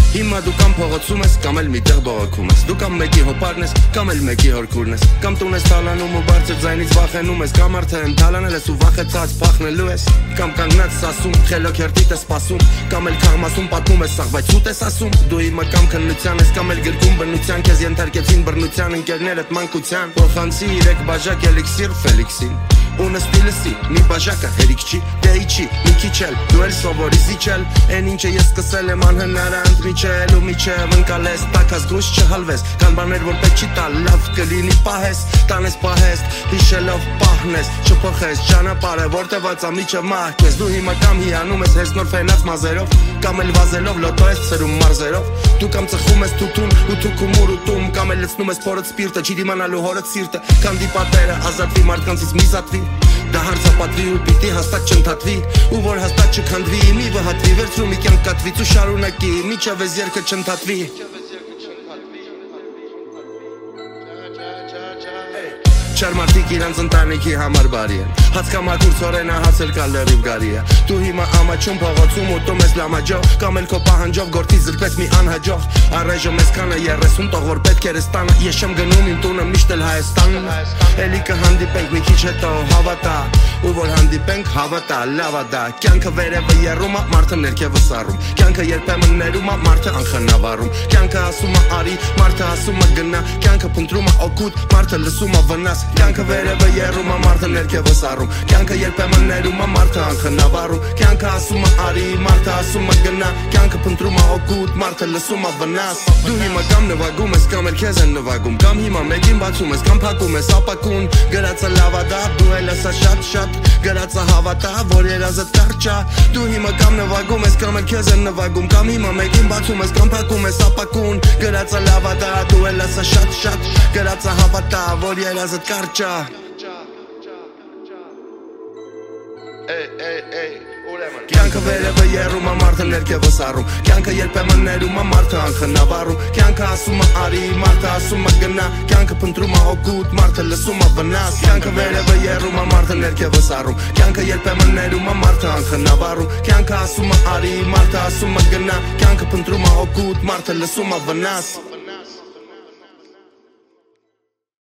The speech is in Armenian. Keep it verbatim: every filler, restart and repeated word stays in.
Հիմա դու կամ փողոցում ես, կամ էլ միտեղ բողոքում ես Դու կամ մեկի հոպարն ես, կամ էլ մեկի հորքուրն ես Կամ տուն ես թալանում ու բարձր ձայնից վախենում ես Կամ արդեն ընթալանել ես ու վախեցած փախնելու ես Կամ կանգնած սասում, խելոք հերթիտ ես սպասում Կամ էլ քաղմասում պատմում ես սաղ, բայց ուտ ես ասում Դու հիմա կամ քննության ես, կամ էլ գրկում բնության Քեզ ենթարկեցին բռնության ընկերներդ մանկության Փոխանցի իրեք բաժակ էլիքսիր Ֆելիքսին Ունը ստիլսի, մի բաժակը հերիք չի, դեի չի, մի քիչ էլ, դու էլ սովորի զիջել Էն ինչը ես սկսել եմ անհնարանդ միջել ու միջև ընկալես Տակաս գուշ չհալվես, կան բաներ որ պետք չի տալ, լավ կլինի պահես Տանես պահես, հիշելով պահնես, չփոխես ճանապարհը որտեղած ամիջը մահքես Դու հիմա կամ հիանում ես հերձնոր ֆենած մազերով Կամ էլ վազելով լոտո ես ցրում մարզերով Դու կամ ծխում ես թութուն ու թուքում ուռուտում Կամ էլ լցնում ես փորդ սպիրտը, չի դիմանալու հորդ սիրտը Քանդի պատերը, ազատվի մարդկանցից մի զատվի Դա հարցապատվի ու պիտի հաստատ չընդհատվի Ու որ հաստատ չքանդվի, մի վհատվի Վերցրու մի կյանք կատվից ու շարունակի Միջև ես երկը չընդհատվի Չարմարտիկ իրանց ընտանիքի համար բարի են Հացկամակուր ծորենա հացել կալերիվ գարի է Դու հիմա ամաչում փողոցում ուտում ես լամաջող Կամ էլ քո պահանջով գործի զրպեց մի անհաջող Առայժմ ես կանը երեսուն տող որ պետք էր ստանը Ես չեմ գնում իմ տունը միշտ էլ Հայաստան Էլի կհանդիպենք մի քիչ հետո հավատա Ու որ հանդիպենք հավատա լավա դա Կյանքը վերևը եռում է մարդը ներքևը սառում Կյանքը երբեմն ներում է մարդը անխնավառում Կյանքը ասում է արի մարդը ասում է գնա Կյանքը փնտրում է օգուտ մարդը լսում է վնաս Կյանքը վերևը եռում է մարդը ներքևը սառում Կյանքը երբեմն ներում է մարդը անխնավառում Կյանքը ասում է արի մարդը ասում է գնա Կյանքը փնտրում է օգուտ մարդը լսում է վնաս Դու հիմա կամ նվագում ես կամ էլ քեզ են նվագում Կամ հիմա մեկին բացում ես կամ փակում ես ապակուն Գրածը լավա դա դու էլ ասա շատ շատ Գրածը հավատա որ երազդ կարճա Դու հիմա կամ նվագում ես կամ էլ քեզ են նվագում Կամ հիմա մեկին բացում ես կամ փակում ես ապակուն Գրածը լավա դա դու էլ ասա շատ շատ Գրածը հավատա որ երազդ կարճա Ey ey ey Կյանքը վերևը եռում է մարդը ներքևը սառում Կյանքը երբեմն ներում է մարդը անխնավառում Կյանքը ասում է արի մարդը ասում է գնա Կյանքը փնտրում է օգուտ մարդը լսում է վնաս Կյանքը վերևը եռում է մարդը ներքևը սառում Կյանքը երբեմն ներում է մարդը անխնավառում Կյանքը ասում է արի մարդը ասում է գնա Կյանքը փնտրում է օգուտ մարդը լսում է վնաս